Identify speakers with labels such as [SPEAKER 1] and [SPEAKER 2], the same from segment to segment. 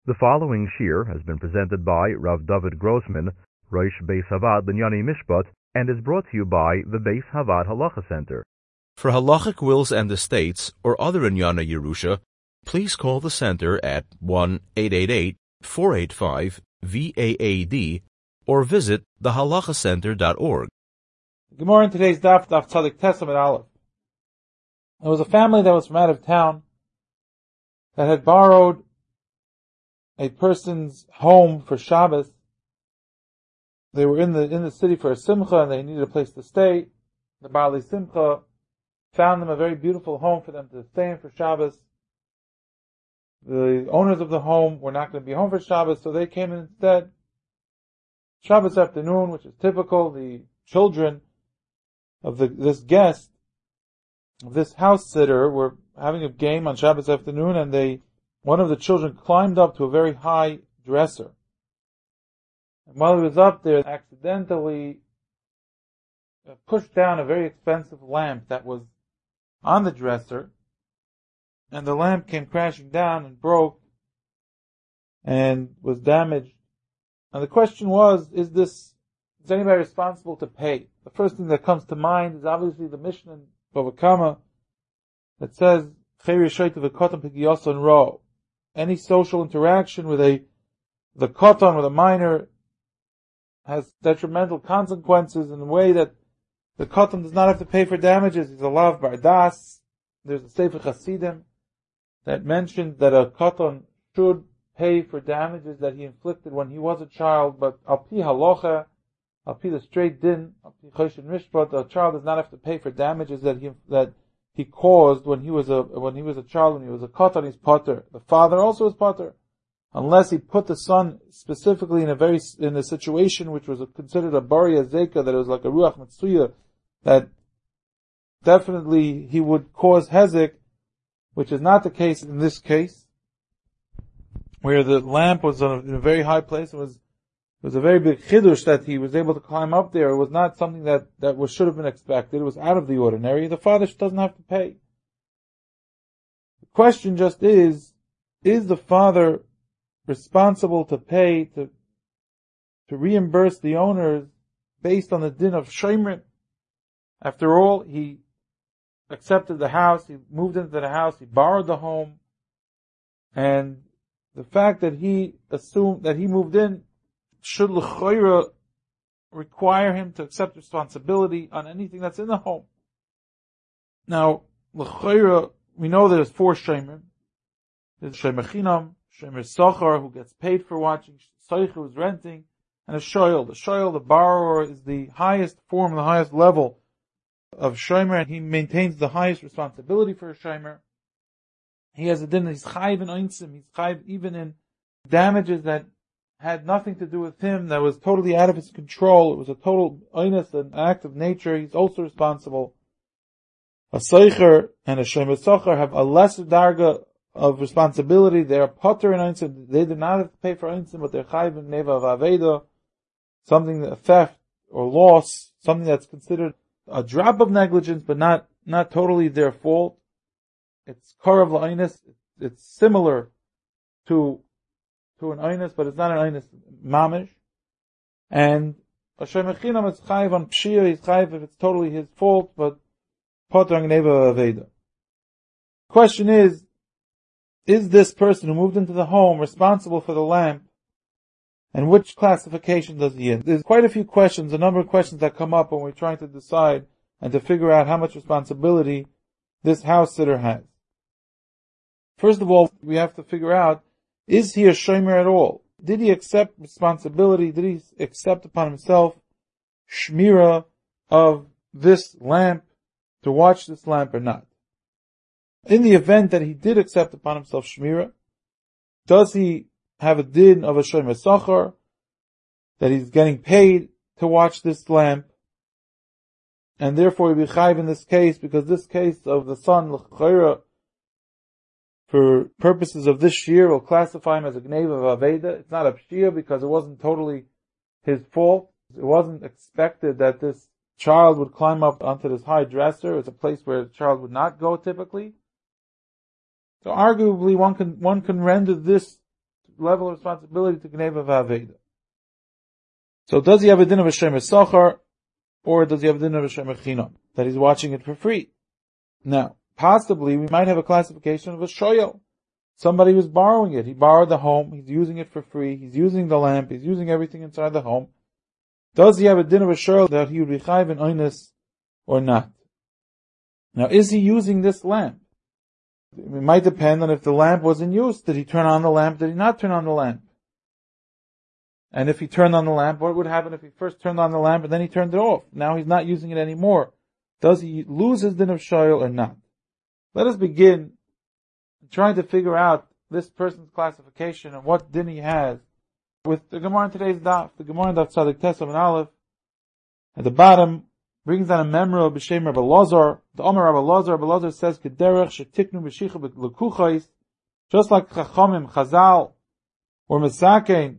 [SPEAKER 1] The following shir has been presented by Rav David Grossman, Rosh Beis Havad Linyani Mishpat, and is brought to you by the Beis Havad Halacha Center. For halachic wills and estates or other Inyana Yerusha, please call the center at 1-888-485-VAAD or visit thehalachacenter.org.
[SPEAKER 2] Good morning. Today's daf Tzadik Testament Aleph. There was a family that was from out of town that had borrowed a person's home for Shabbos. They were in the city for a simcha and they needed a place to stay. The Baalei Simcha found them a very beautiful home for them to stay in for Shabbos. The owners of the home were not going to be home for Shabbos, so they came in instead. Shabbos afternoon, which is typical, the children of this guest, of this house sitter, were having a game on Shabbos afternoon, and one of the children climbed up to a very high dresser. And while he was up there, accidentally pushed down a very expensive lamp that was on the dresser, and the lamp came crashing down and broke and was damaged. And the question was, is anybody responsible to pay? The first thing that comes to mind is obviously the Mishnah in Bava Kama that says, any social interaction with the katan, with a minor, has detrimental consequences in the way that the katan does not have to pay for damages. He's a lav bardas. There's a Sefer Chasidim that mentions that a katan should pay for damages that he inflicted when he was a child, but al pi halacha, al pi the straight din, al pi choshen mishpat, a child does not have to pay for damages that he caused when he was a child, when he was a katan. He's pater. The father also is pater, unless he put the son specifically in a situation which was considered a bari azeka, that it was like a ruach mitzuya, that definitely he would cause hezek, which is not the case in this case, where the lamp was in a very high place. It was a very big chidush that he was able to climb up there. It was not something that should have been expected. It was out of the ordinary. The father doesn't have to pay. The question just is the father responsible to pay, to reimburse the owners based on the din of shemrit? After all, he accepted the house, he moved into the house, he borrowed the home, and the fact that he assumed that he moved in should l'choira require him to accept responsibility on anything that's in the home. Now, l'choira, we know there's 4 shemer. There's shemer chinam, shemer sochar, who gets paid for watching, soicher, who's renting, and a shoyel. The shoyel, the borrower, is the highest form, the highest level of shomer, and he maintains the highest responsibility for a shomer. He has a din, he's chayiv in oinsim, he's chayiv even in damages that had nothing to do with him, that was totally out of his control. It was a total oinus, an act of nature. He's also responsible. A soicher and a shomer sochar have a lesser darga of responsibility. They are potter in oinsim. They do not have to pay for oinsim, but they're chayiv in neva of aveda, something that theft or loss, something that's considered a drop of negligence, but not totally their fault. It's karav la'inus. It's similar to an einus, but it's not an einus mamish. And a shemer chinam is chayiv on pshia. He's chayiv if it's totally his fault, but poter on neva aveda. Question is this person who moved into the home responsible for the lamp? And which classification does he in? There's quite a few questions, a number of questions that come up when we're trying to decide and to figure out how much responsibility this house sitter has. First of all, we have to figure out, is he a shomer at all? Did he accept responsibility? Did he accept upon himself shmira of this lamp, to watch this lamp or not? In the event that he did accept upon himself shmira, does he have a din of a shomer sochar, that he's getting paid to watch this lamp, and therefore he'll be chayiv in this case, because this case of the son, l'chayra, for purposes of this year, will classify him as a gneva of aveda. It's not a pshia because it wasn't totally his fault. It wasn't expected that this child would climb up onto this high dresser. It's a place where a child would not go typically. So arguably one can render this level of responsibility to Gneva V'Aveda. So does he have a din of a Shemer Sachar, or does he have a din of a Shemer Chinam, that he's watching it for free? Now, possibly we might have a classification of a shoyel. Somebody who's borrowing it. He borrowed the home, he's using it for free, he's using the lamp, he's using everything inside the home. Does he have a din of a shoyel that he would be chayiv in oinus or not? Now, is he using this lamp? It might depend on if the lamp was in use. Did he turn on the lamp? Did he not turn on the lamp? And if he turned on the lamp, what would happen if he first turned on the lamp and then he turned it off? Now he's not using it anymore. Does he lose his din of shoyel or not? Let us begin trying to figure out this person's classification and what din he has with the Gemara in today's daf. The Gemara in daf Tzadik Tes and Aleph at the bottom brings down a memory of B'Shem Rabbi Lazar. The Omer Rabbi Lazar says, K'derech shetiknu b'shicha b'lekuchais, just like Chachamim, Chazal, or Mesakein,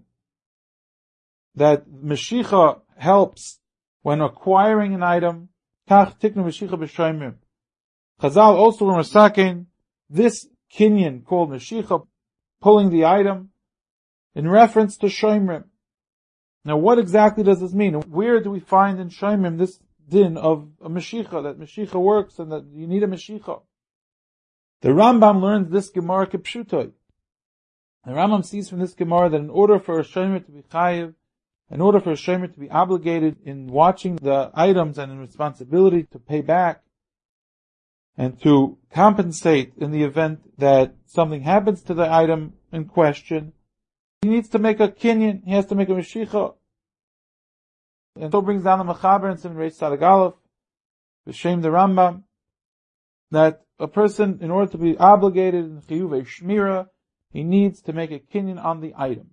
[SPEAKER 2] that Meshicha helps when acquiring an item, Kach tiknu b'shicha b'shoimim. Chazal also were Mesakein, this kinyan called Meshicha, pulling the item, in reference to Shoimrim. Now what exactly does this mean? Where do we find in Shoimrim this din of a Meshicha, that Meshicha works and that you need a Meshicha? The Rambam learns this Gemara Kepshutoi. The Rambam sees from this Gemara that in order for a Shomer to be chayiv, in order for a Shomer to be obligated in watching the items and in responsibility to pay back and to compensate in the event that something happens to the item in question, he needs to make a kinyan, he has to make a Meshicha. And so brings down the Mechaber and Simon Reish Tzadik Aleph, B'Shem the Rambam, that a person, in order to be obligated in Chiyuvei Shmira, he needs to make a kinyan on the item.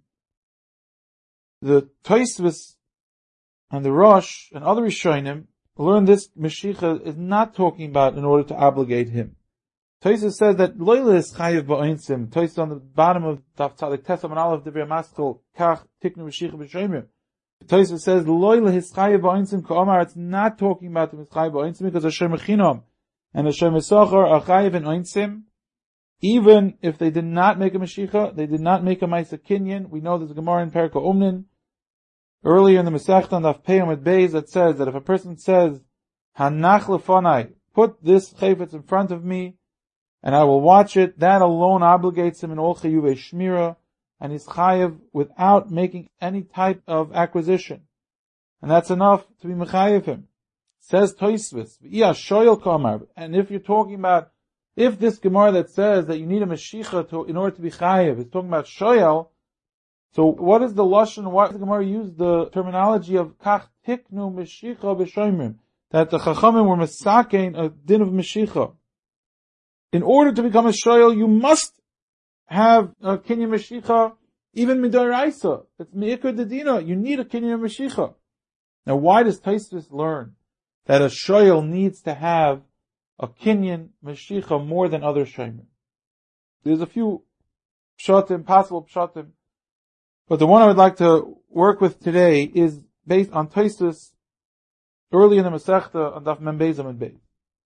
[SPEAKER 2] The Tosfos and the Rosh and other Rishonim learn this Meshicha is not talking about in order to obligate him. Tosfos says that Loila is chayiv ba'oinsim. Tosfos on the bottom of Daf Tzadik Tes and Aleph Divrei Maskil Kach Tiknu Meshicha b'Shoimim. Tosfos says Loila is chayiv ba'oinsim ka'omar. It's not talking about the chayiv ba'oinsim because a Shemer Chinam and a Shemer Sachar are chayiv in oinsim. Even if they did not make a Meshicha, they did not make a Maisa Kinyan. We know there's a Gemara in Perka Umnin earlier in the Masechta on Daf Pei Amud Beis that says that if a person says Hanach lefonai, put this chayfetz in front of me and I will watch it, that alone obligates him in all chiyuvei shmira, and he's chayiv without making any type of acquisition. And that's enough to be mechayiv him. Says Tosfos, v'iyah shoyel kamar, and if you're talking about, if this Gemara that says that you need a Meshicha in order to be chayiv is talking about shoyel, so what is the lashon? Why does the Gemara use the terminology of kach tiknu Meshicha b'shoimrim, that the Chachamim were mesakein a din of Meshicha? In order to become a shoyel, you must have a kinyan Meshicha, even midoraisa. It's meikar dedina. You need a kinyan Meshicha. Now, why does Tosfos learn that a shoyel needs to have a kinyan Meshicha more than other shoyim? There's a few pshatim, possible pshatim, but the one I would like to work with today is based on Tosfos early in the Masechta on Daf Mem Beis Amud Beis.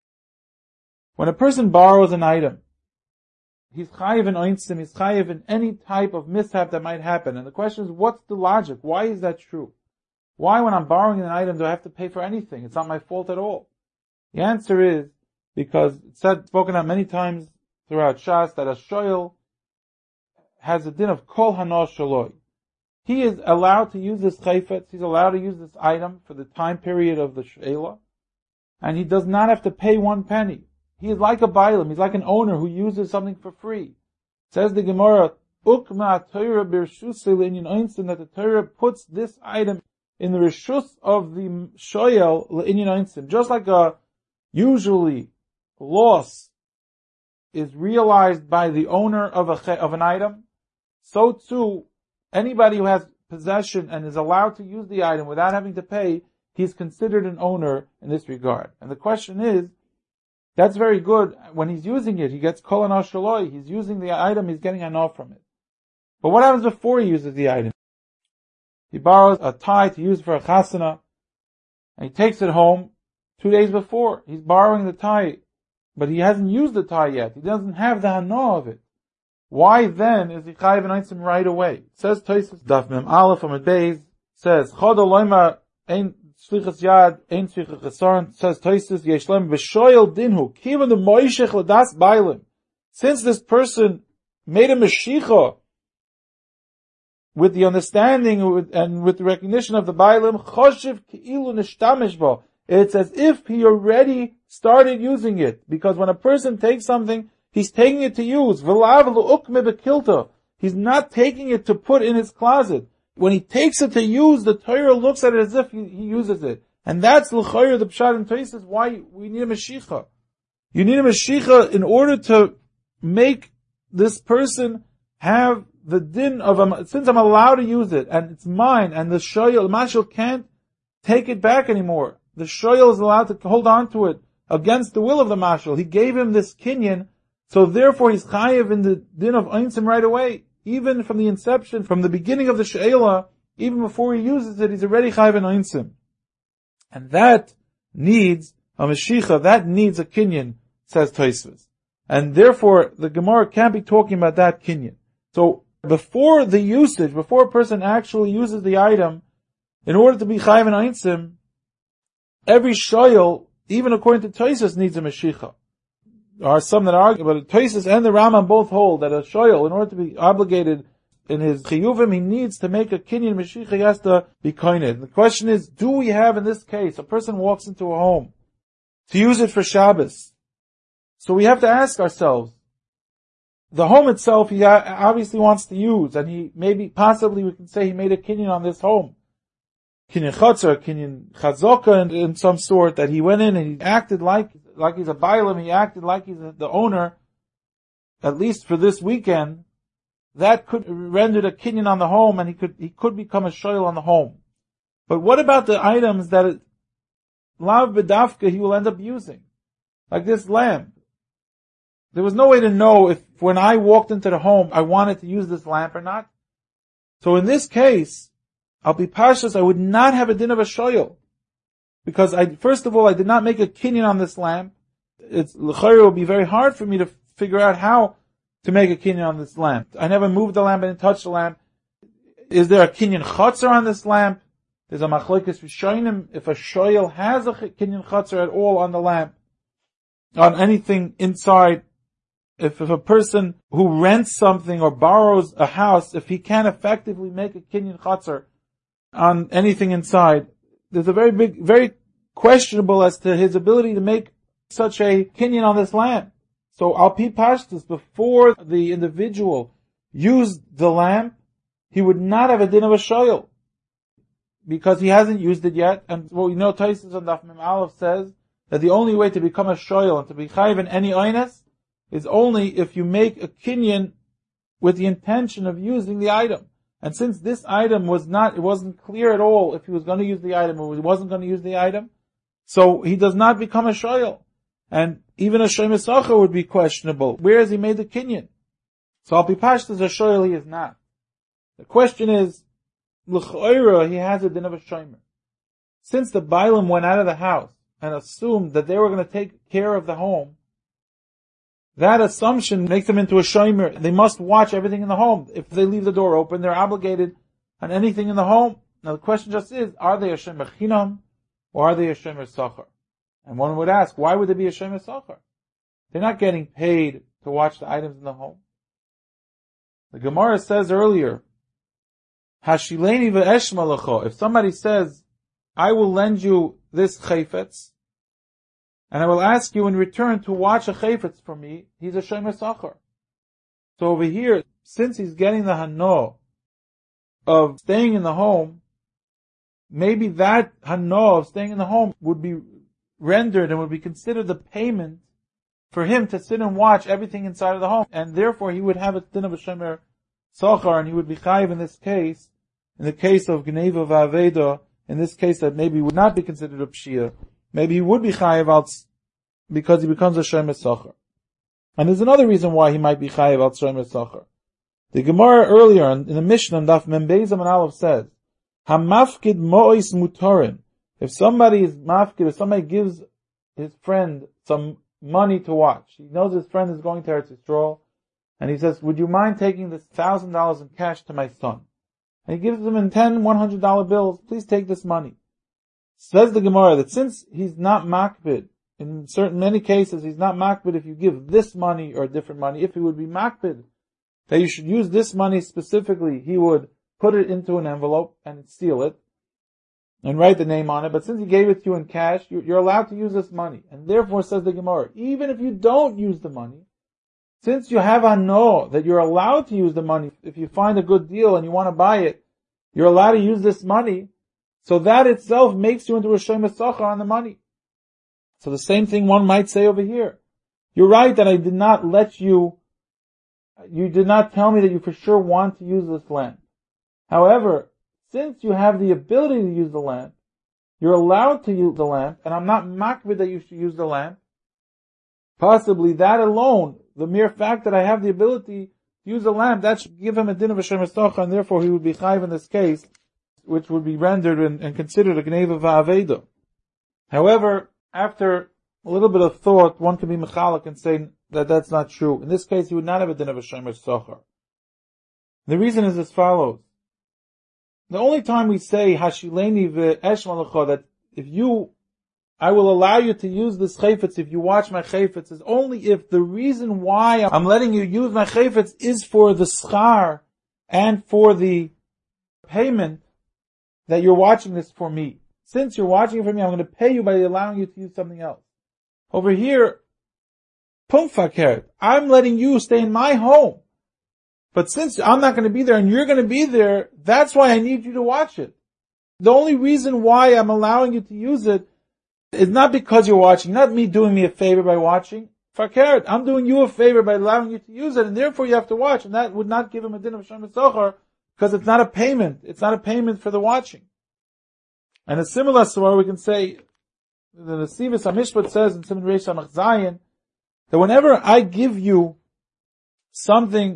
[SPEAKER 2] When a person borrows an item, he's chayiv in oinsim, he's chayiv in any type of mishap that might happen. And the question is, what's the logic? Why is that true? Why, when I'm borrowing an item, do I have to pay for anything? It's not my fault at all. The answer is because it's spoken out many times throughout Shas that a shoyel has a din of kol hana shaloi. He is allowed to use this chayfetz, he's allowed to use this item for the time period of the she'ela, and he does not have to pay one penny. He is like a bailam, he's like an owner who uses something for free. Says the Gemara, Ukma Torah b'rshus le'inyan oinsim, that the Torah puts this item in the reshus of the shoyel le'inyan oinsim. Just like a usually loss is realized by the owner of an item, so too anybody who has possession and is allowed to use the item without having to pay, he's considered an owner in this regard. And the question is, that's very good. When he's using it, he gets kol hana shaloi. He's using the item, he's getting hana from it. But what happens before he uses the item? He borrows a tie to use for a chasana, and he takes it home 2 days before. He's borrowing the tie, but he hasn't used the tie yet. He doesn't have the hana of it. why then is he chayiv an einsim right away? It says Tosfos Daf Mem Aleph Amud Beis says Chod Aloyma ein Shlichas Yad ein Shlichas Chesaron. Says Tosfos Yesh Lem B'Shoyel Dinhu Kivan the Moishech Ladas Bailim. Since this person made a Mashiach with the understanding and with the recognition of the Bailim, Choshev Ki'ilu Nishtamish Bo. It's as if he already started using it. Because when a person takes something, he's taking it to use. He's not taking it to put in his closet. When he takes it to use, the Torah looks at it as if he uses it. And that's l'chayr, the Pshat and Tosfos, why we need a Mashiach. You need a Mashiach in order to make this person have the din of, since I'm allowed to use it, and it's mine, and the shoyel, the mashal can't take it back anymore. The shoyel is allowed to hold on to it against the will of the mashal. He gave him this kinyan, so therefore he's chayiv in the din of einsim right away. Even from the inception, from the beginning of the she'ela, even before he uses it, he's already chayiv in einsim. And that needs a Mashiach, that needs a kinyan, says Tosfos. And therefore, the Gemara can't be talking about that kinyan. So, before the usage, before a person actually uses the item, in order to be chayiv in einsim, every shoyel, even according to Tosfos, needs a Mashiach. There are some that argue, but Tosfos and the Rambam both hold that a shoyel, in order to be obligated in his chiyuvim, he needs to make a kinyan Mashiach, he has to be koined. The question is, do we have in this case, a person walks into a home to use it for Shabbos? So we have to ask ourselves, the home itself he obviously wants to use, and he maybe, possibly we can say he made a kinyan on this home. Kinyan chatzar, kinyan chazaka in some sort, that he went in and he acted like he's a bailam, he acted like he's the owner, at least for this weekend. That could render a kinyan on the home, and he could become a shoyel on the home. But what about the items that lav bedavka he will end up using? Like this lamp. There was no way to know if when I walked into the home I wanted to use this lamp or not. So in this case, I'll be pashas, I would not have a din of a shoyel. Because first of all, I did not make a kinyan on this lamp. It will be very hard for me to figure out how to make a kinyan on this lamp. I never moved the lamp, I didn't touch the lamp. Is there a kinyan chatzar on this lamp? There's a machlokes rishonim if a shoyel has a kinyan chatzar at all on the lamp, on anything inside. If a person who rents something or borrows a house, if he can effectively make a kinyan chatzar on anything inside, there's a very questionable as to his ability to make such a kinyan on this lamp. So al pi pashtus, before the individual used the lamp, he would not have a din of a shoyel, because he hasn't used it yet. And well, you know, Tosfos on Daf Mem Aleph says that the only way to become a shoyel and to be chayiv in any oines is only if you make a kinyan with the intention of using the item. And since this item it wasn't clear at all if he was going to use the item or he wasn't going to use the item, so he does not become a shoyel. And even a shoymes sacher would be questionable. Where has he made the kinyan? So al pi pashtus a shoyel he is not. The question is, l'ch'oira he has a din of a shomer. Since the bailim went out of the house and assumed that they were going to take care of the home, that assumption makes them into a shomer. They must watch everything in the home. If they leave the door open, they're obligated on anything in the home. Now the question just is, are they a shomer chinam or are they a shomer sacher? And one would ask, why would they be a shomer sacher? They're not getting paid to watch the items in the home. The Gemara says earlier, Hashileni ve'eshma lecho. If somebody says, I will lend you this chayfetz, and I will ask you in return to watch a chayfetz for me, he's a shomer sacher. So over here, since he's getting the hano of staying in the home, maybe that hano of staying in the home would be rendered and would be considered the payment for him to sit and watch everything inside of the home. And therefore he would have a din of a shomer sacher, and he would be chayiv in this case, in the case of gneva v'aveda, in this case that maybe would not be considered a pshia. Maybe he would be chayiv out because he becomes a shomer sacher. And there's another reason why he might be chayiv out shomer sacher. The Gemara earlier in the Mishnah, Daf Mem Beis Amud Aleph says, "Hamafkid mo'is mutorin." If somebody is mafkid, if somebody gives his friend some money to watch, he knows his friend is going to Eretz Yisrael, And he says, would you mind taking this $1,000 in cash to my son? And he gives him in 10 $100 bills. Please take this money. Says the Gemara that since he's not makbid, in many cases, he's not makbid if you give this money or different money. If he would be makbid, that you should use this money specifically, he would put it into an envelope and seal it and write the name on it. But since he gave it to you in cash, you're allowed to use this money. And therefore, says the Gemara, even if you don't use the money, since you have a no that you're allowed to use the money, if you find a good deal and you want to buy it, you're allowed to use this money. So that itself makes you into a shemer socher on the money. So the same thing one might say over here. You're right that I did not you did not tell me that you for sure want to use this lamp. However, since you have the ability to use the lamp, you're allowed to use the lamp, and I'm not makbid that you should use the lamp. Possibly that alone, the mere fact that I have the ability to use the lamp, that should give him a din of a shemer socher, and therefore he would be chayiv in this case, which would be rendered and considered a gneva va'aveda. However, after a little bit of thought, one can be mechalek and say that that's not true. In this case, he would not have a din of a shemer socher. The reason is as follows. The only time we say hashileni ve'esh malacha, that I will allow you to use this chayfetz if you watch my chayfetz, is only if the reason why I'm letting you use my chayfetz is for the schar and for the payment that you're watching this for me. Since you're watching it for me, I'm going to pay you by allowing you to use something else. Over here, pumfakert, I'm letting you stay in my home. But since I'm not going to be there and you're going to be there, that's why I need you to watch it. The only reason why I'm allowing you to use it is not because you're watching, not me doing me a favor by watching. Fakert, I'm doing you a favor by allowing you to use it, and therefore you have to watch, and that would not give him a din of shemer socher, because it's not a payment. It's not a payment for the watching. And a similar story we can say, the Nesivos HaMishpat says in Siman Reish Samach Zayin, that whenever I give you something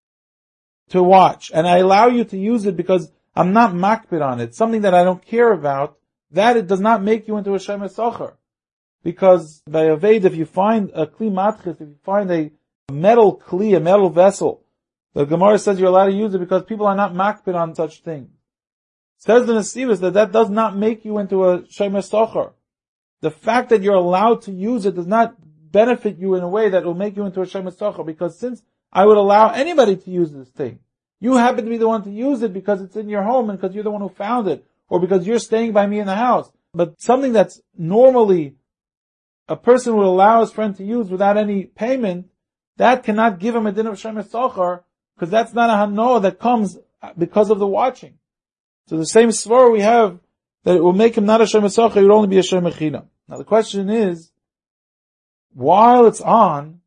[SPEAKER 2] to watch, and I allow you to use it because I'm not makbid on it, something that I don't care about, that it does not make you into a shemer socher. Because by Aved, if you find a kli matchis, if you find a metal kli, a metal vessel, the Gemara says you're allowed to use it because people are not makbid on such things. Says the Nesivos that does not make you into a shemer socher. The fact that you're allowed to use it does not benefit you in a way that will make you into a shemer socher, because since I would allow anybody to use this thing, you happen to be the one to use it because it's in your home and because you're the one who found it, or because you're staying by me in the house. But something that's normally a person would allow his friend to use without any payment, that cannot give him a din of shemer socher, because that's not a hano that comes because of the watching. So the same svar we have, that it will make him not a shemer socher, it would only be a shemer china. Now the question is, while it's on,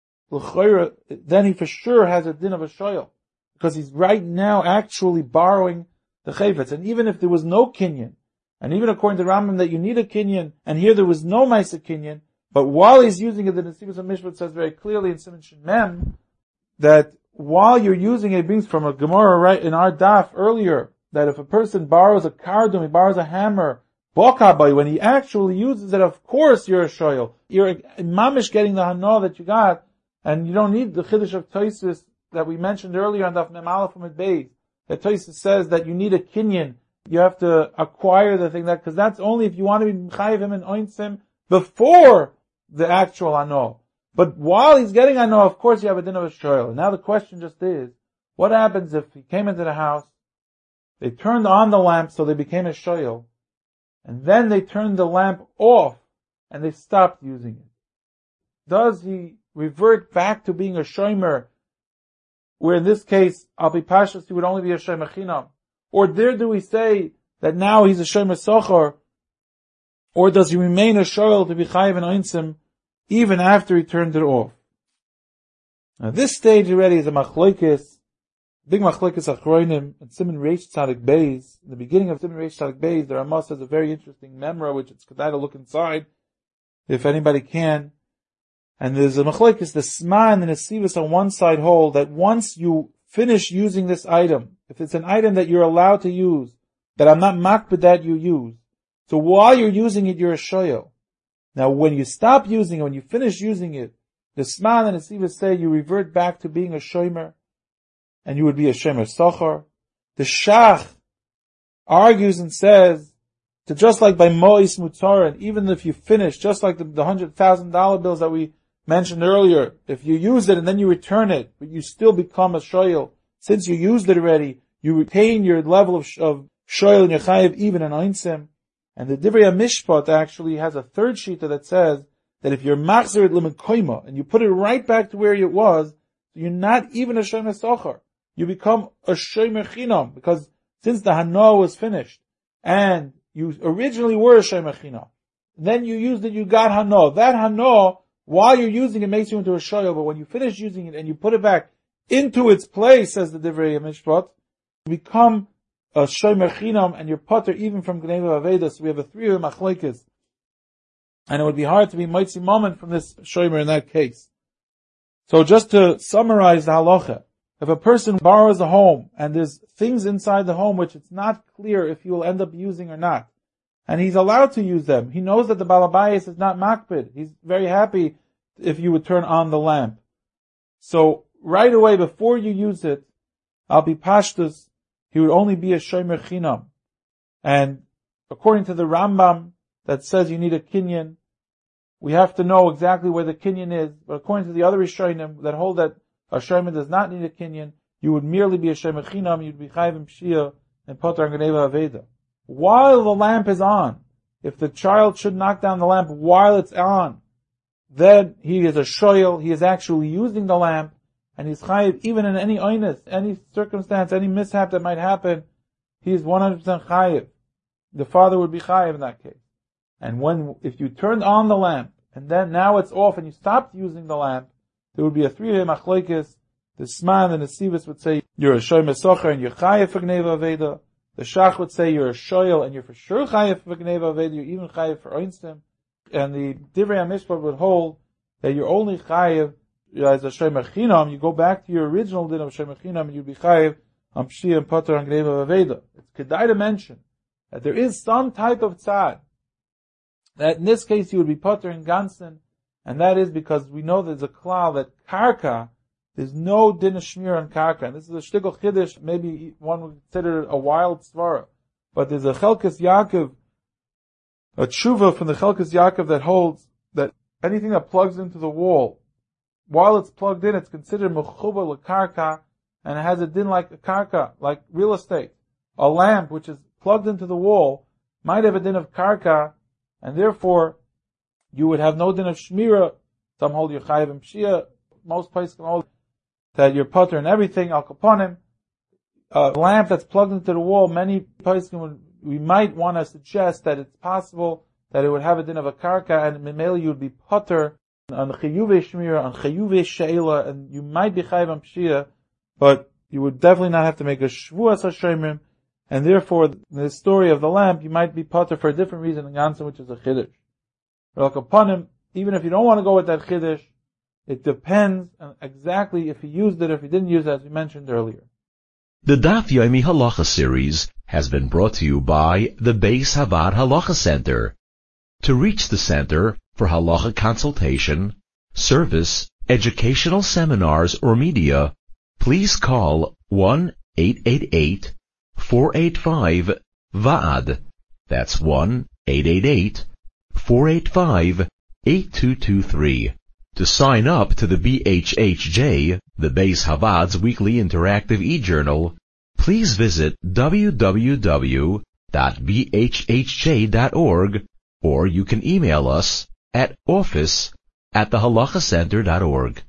[SPEAKER 2] then he for sure has a din of a shoyel, because he's right now actually borrowing the chayfetz. And even if there was no kinyan, and even according to Rambam that you need a kinyan, and here there was no ma'aseh kinyan, but while he's using it, the Nesivos HaMishpat says very clearly in Siman Shin Mem, that while you're using it brings from a Gemara right in our daf earlier, that if a person borrows a kardum, he borrows a hammer, bokabai, when he actually uses it, of course you're a shoyel. You're mamish getting the hana that you got, and you don't need the chiddush of Tosfos that we mentioned earlier on daf Mem Aleph Amud Beis, that Tosfos says that you need a kinyan. You have to acquire the thing, because that's only if you want to be chayiv him and oinsim before the actual hana. But while he's getting hana, of course you have a din of a shoyel. Now the question just is, what happens if he came into the house, they turned on the lamp so they became a shoyel, and then they turned the lamp off and they stopped using it? Does he revert back to being a shomer, where in this case, al pi pashtus, he would only be a shomer chinam? Or there do we say that now he's a shomer socher, or does he remain a shoyel to be chayiv and oinsim even after he turned it off? Now this stage already is a machlokes, big machlokes achronim, and Siman Reish Tzadik Beis. In the beginning of Siman Reish Tzadik Beis, the Rama has a very interesting memra, which it's kedai to look inside, if anybody can. And there's a machlokes, the Sma and the Nesivos on one side hold that once you finish using this item, if it's an item that you're allowed to use, that I'm not makbid that you use, so while you're using it, you're a shoyel. Now when you stop using it, when you finish using it, The Sman and the Sivas say you revert back to being a shomer, and you would be a shomer sochar. The Shach argues and says that just like by Mois Mutzar, and even if you finish, just like the $100,000 bills that we mentioned earlier, if you use it and then you return it, but you still become a shoyel, since you used it already, you retain your level of shoyel and yechayev even in einsim. And the Divrei HaMishpat actually has a third shita that says that if you're machzer it l'mekoima and you put it right back to where it was, you're not even a shomer sochar. You become a shomer chinam, because since the hana was finished and you originally were a shomer chinam, then you used it, you got hana. That hana, while you're using it, makes you into a shoyel, but when you finish using it and you put it back into its place, says the Divrei HaMishpat, you become a shomer chinam and you're potter even from gneva aveda. So we have a 3 machlokes, and it would be hard to be mitzi moment from this shomer in that case. So just to summarize the halacha, if a person borrows a home and there's things inside the home which it's not clear if he will end up using or not, and he's allowed to use them, he knows that the balabayas is not makpid. He's very happy if you would turn on the lamp. So right away before you use it, I'll be pashtus, he would only be a shomer chinam. And according to the Rambam that says you need a kinyan, we have to know exactly where the kinyan is. But according to the other Rishonim that hold that a shomer does not need a kinyan, you would merely be a shomer chinam, you'd be chayv pshia and potar gneva aveda. While the lamp is on, if the child should knock down the lamp while it's on, then he is a shoyel, he is actually using the lamp, and he's chayiv even in any oinus, any circumstance, any mishap that might happen, he is 100% chayiv. The father would be chayiv in that case. And if you turned on the lamp, and then now it's off and you stopped using the lamp, there would be a 3 machlokes. The Sman and the Sivas would say you're a shomer socher and you're chayiv for gneva aveda. The Shach would say you're a shoyel and you're for sure chayiv for gneva aveda, you're even chayiv for oinstim. And the Divrei HaMishpat would hold that you're only chayiv as a shomer chinam. You go back to your original din of shomer chinam and you'd be chayiv on pshia and poter on gneva aveda. It's kedai to mention that there is some type of tzad that in this case you would be poter in gansen, and that is because we know there's a klal that karka, there's no din of shmir on karka. And this is a shtickle chiddush, maybe one would consider it a wild svara, but there's a Chelkas Yaakov, a tshuva from the Chelkas Yaakov that holds that anything that plugs into the wall, while it's plugged in, it's considered mechuba l'karka, and it has a din like a karka, like real estate. A lamp which is plugged into the wall might have a din of karka, and therefore you would have no din of shmira. Some hold your chayiv and pshia. Most places can hold that you're potter and everything, al kaponim. A lamp that's plugged into the wall, many places we might want to suggest that it's possible that it would have a din of a karka, and memeli you would be potter on chayuve shmira, on chayuve she'ela, and you might be chayiv and pshia, but you would definitely not have to make a shvuas hashemim, and therefore the story of the lamp, you might be potter for a different reason in Gansen, which is a chiddush. But upon him, even if you don't want to go with that chiddush, it depends on exactly if he used it or if he didn't use it, as we mentioned earlier.
[SPEAKER 3] The Daf Yomi Halacha series has been brought to you by the Beis Havad Halacha Center. To reach the center for halacha consultation, service, educational seminars, or media, please call 1-888-485-VAAD. That's 1-888-485-8223. To sign up to the BHHJ, the Beis Havad's weekly interactive e-journal, please visit www.bhhj.org, or you can email us at office@thehalachacenter.org.